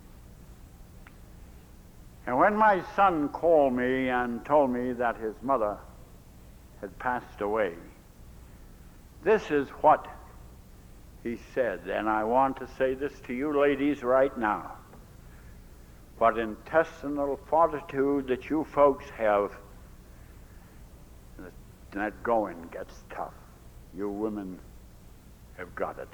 And when my son called me and told me that his mother had passed away, this is what he said, and I want to say this to you ladies right now. What intestinal fortitude that you folks have, that going gets tough. You women have got it.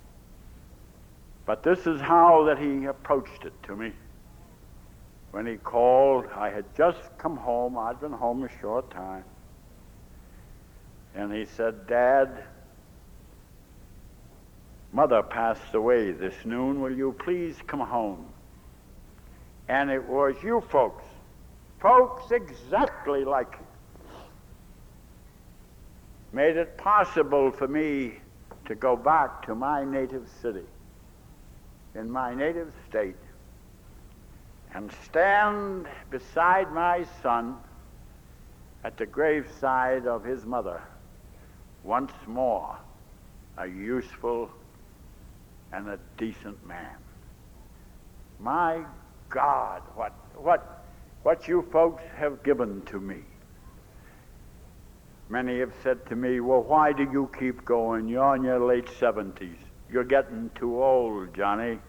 But this is how that he approached it to me. When he called, I had just come home. I'd been home a short time. And he said, Dad, Mother passed away this noon. Will you please come home? And it was you folks exactly like you, made it possible for me to go back to my native city, in my native state, and stand beside my son at the graveside of his mother, once more a useful and a decent man. My God, what you folks have given to me. Many have said to me, well, why do you keep going? You're in your late 70s. You're getting too old, Johnny.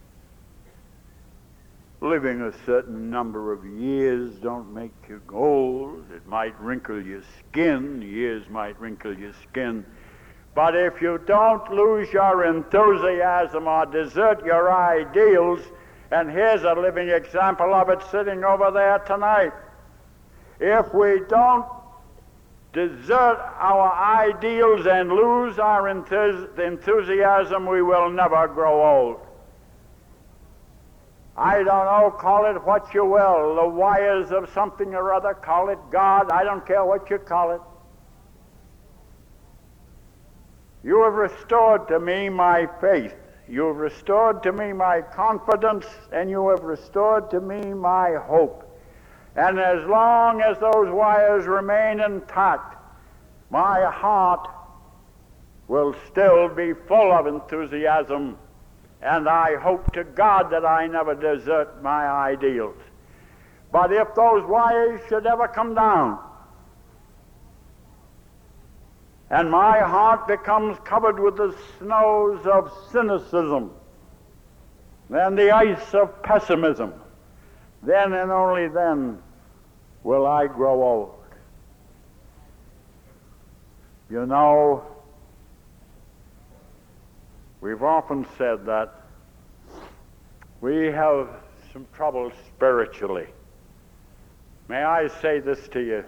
Living a certain number of years don't make you old. It might wrinkle your skin. Years might wrinkle your skin. But if you don't lose your enthusiasm or desert your ideals, and here's a living example of it sitting over there tonight. If we don't desert our ideals and lose our enthusiasm, we will never grow old. I don't know, call it what you will, the wires of something or other, call it God, I don't care what you call it. You have restored to me my faith. You have restored to me my confidence, and you have restored to me my hope. And as long as those wires remain intact, my heart will still be full of enthusiasm, and I hope to God that I never desert my ideals. But if those wires should ever come down, and my heart becomes covered with the snows of cynicism and the ice of pessimism, then and only then will I grow old. You know, we've often said that we have some trouble spiritually. May I say this to you?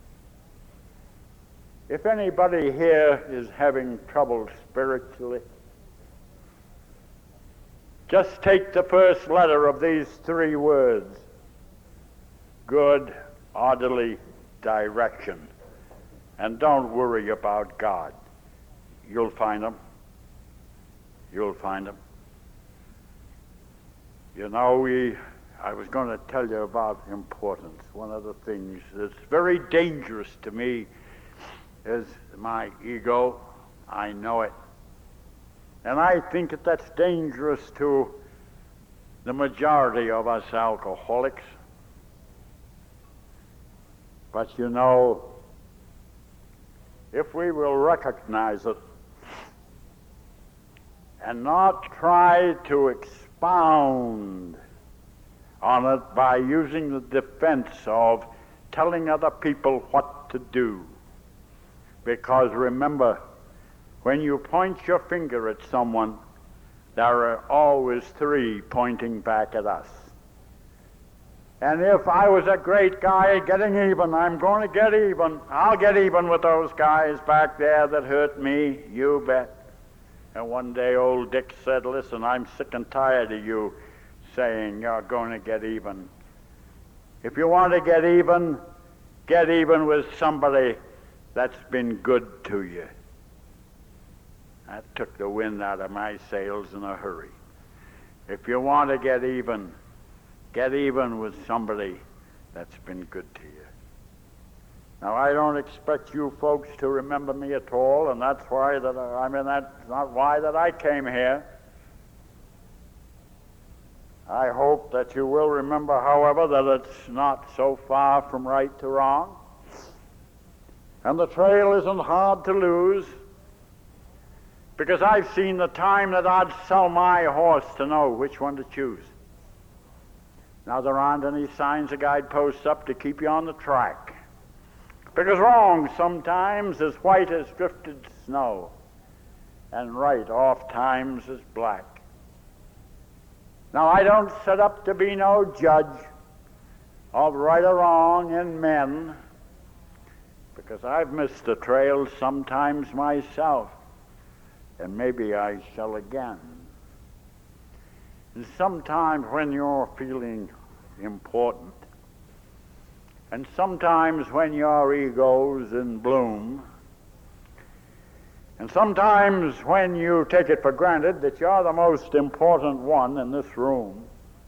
If anybody here is having trouble spiritually, just take the first letter of these three words: good, orderly direction. And don't worry about God. You'll find him. You'll find him. You know, I was going to tell you about importance. One of the things that's very dangerous to me is my ego. I know it. And I think that's dangerous to the majority of us alcoholics. But you know, if we will recognize it and not try to expound on it by using the defense of telling other people what to do. Because remember, when you point your finger at someone, there are always three pointing back at us. And if I was a great guy getting even, I'm going to get even. I'll get even with those guys back there that hurt me, you bet. And one day old Dick said, listen, I'm sick and tired of you saying you're going to get even. If you want to get even with somebody that's been good to you. That took the wind out of my sails in a hurry. If you want to get even with somebody that's been good to you. Now, I don't expect you folks to remember me at all, and that's why that's not why that I came here. I hope that you will remember, however, that it's not so far from right to wrong. And the trail isn't hard to lose, because I've seen the time that I'd sell my horse to know which one to choose. Now, there aren't any signs or guideposts up to keep you on the track, because wrong sometimes is white as drifted snow, and right oft times is black. Now, I don't set up to be no judge of right or wrong in men, because I've missed the trail sometimes myself, and maybe I shall again. And sometimes when you're feeling important, and sometimes when your ego's in bloom, and sometimes when you take it for granted that you're the most important one in this room,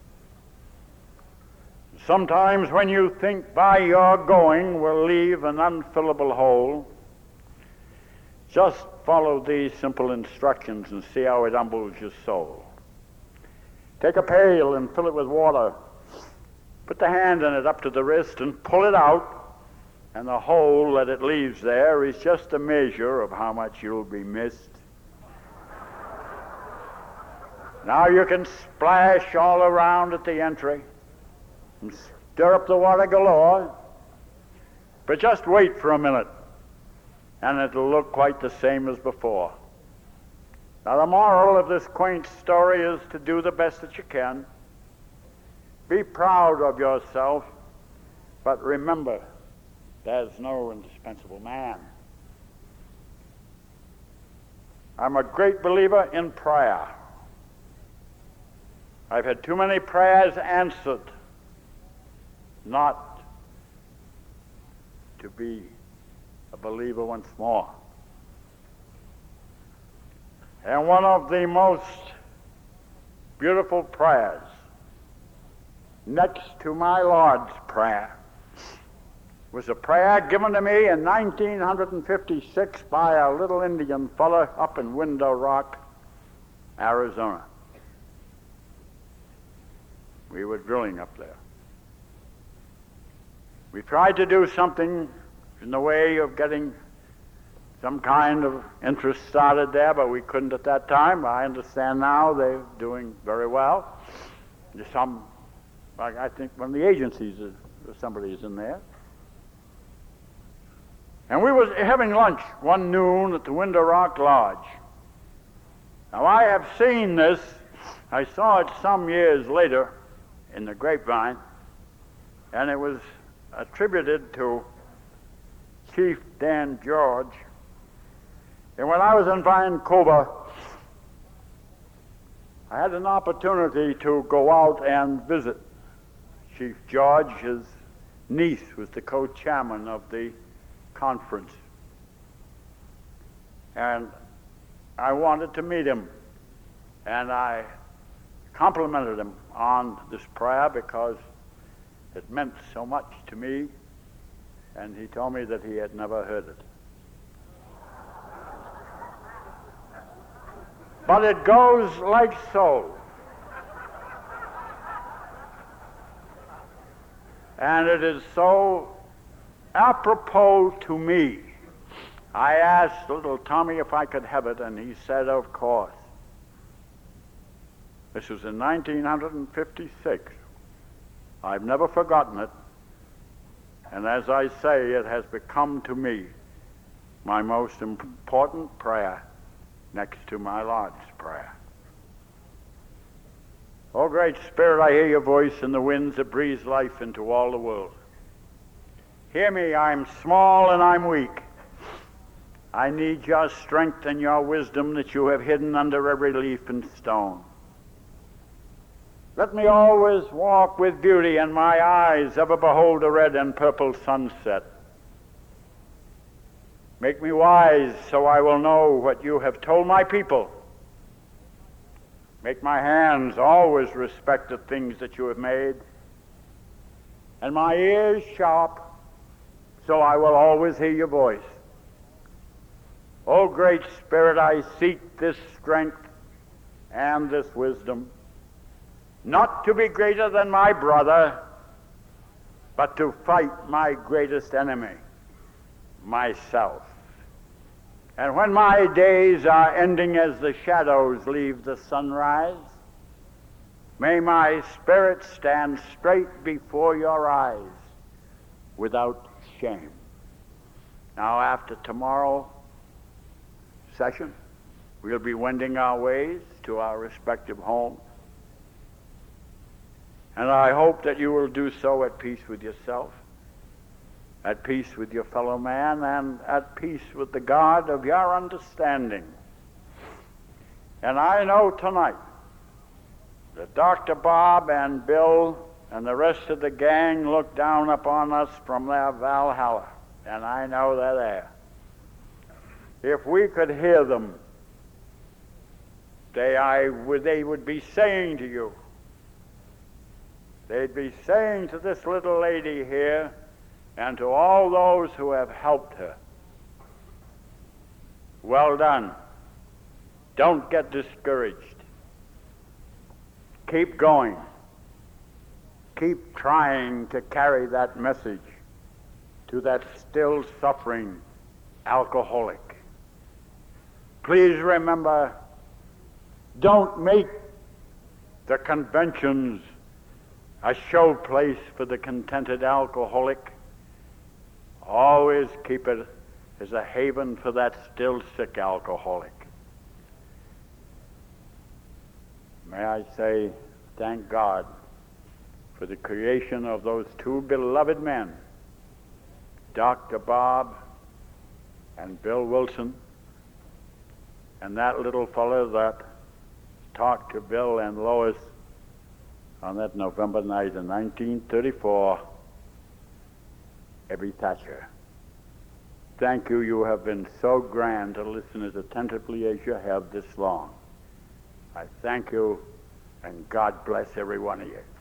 sometimes when you think by your going will leave an unfillable hole, just follow these simple instructions and see how it humbles your soul. Take a pail and fill it with water. Put the hand in it up to the wrist and pull it out, and the hole that it leaves there is just a measure of how much you'll be missed. Now you can splash all around at the entry and stir up the water galore, but just wait for a minute, and it'll look quite the same as before. Now, the moral of this quaint story is to do the best that you can. Be proud of yourself, but remember, there's no indispensable man. I'm a great believer in prayer. I've had too many prayers answered not to be a believer once more. And one of the most beautiful prayers, next to my Lord's Prayer, was a prayer given to me in 1956 by a little Indian fella up in Window Rock, Arizona. We were drilling up there. We tried to do something in the way of getting some kind of interest started there, but we couldn't at that time. I understand now they're doing very well. There's some, I think one of the agencies, somebody is in there. And we was having lunch one noon at the Window Rock Lodge. Now, I have seen this. I saw it some years later in the Grapevine, and it was attributed to Chief Dan George. And when I was in Vancouver, I had an opportunity to go out and visit Chief George. His niece was the co-chairman of the conference. And I wanted to meet him. And I complimented him on this prayer because it meant so much to me. And he told me that he had never heard it. But it goes like so. And it is so apropos to me. I asked little Tommy if I could have it, and he said, of course. This was in 1956. I've never forgotten it. And as I say, it has become to me my most important prayer next to my Lord's Prayer. O great Spirit, I hear your voice in the winds that breathe life into all the world. Hear me, I'm small and I'm weak. I need your strength and your wisdom that you have hidden under every leaf and stone. Let me always walk with beauty, and my eyes ever behold a red and purple sunset. Make me wise so I will know what you have told my people. Make my hands always respect the things that you have made, and my ears sharp so I will always hear your voice. O great Spirit, I seek this strength and this wisdom, not to be greater than my brother, but to fight my greatest enemy, myself. And when my days are ending as the shadows leave the sunrise, may my spirit stand straight before your eyes without shame. Now, after tomorrow's session, we'll be wending our ways to our respective homes. And I hope that you will do so at peace with yourself, at peace with your fellow man, and at peace with the God of your understanding. And I know tonight that Dr. Bob and Bill and the rest of the gang look down upon us from their Valhalla, and I know they're there. If we could hear them, they would be saying to you, they'd be saying to this little lady here and to all those who have helped her, well done. Don't get discouraged. Keep going. Keep trying to carry that message to that still suffering alcoholic. Please remember, don't make the conventions a show place for the contented alcoholic. Always keep it as a haven for that still sick alcoholic. May I say, thank God for the creation of those two beloved men, Dr. Bob and Bill Wilson, and that little fellow that talked to Bill and Lois on that November night in 1934, Ebby Thatcher. Thank you. You have been so grand to listen as attentively as you have this long. I thank you, and God bless every one of you.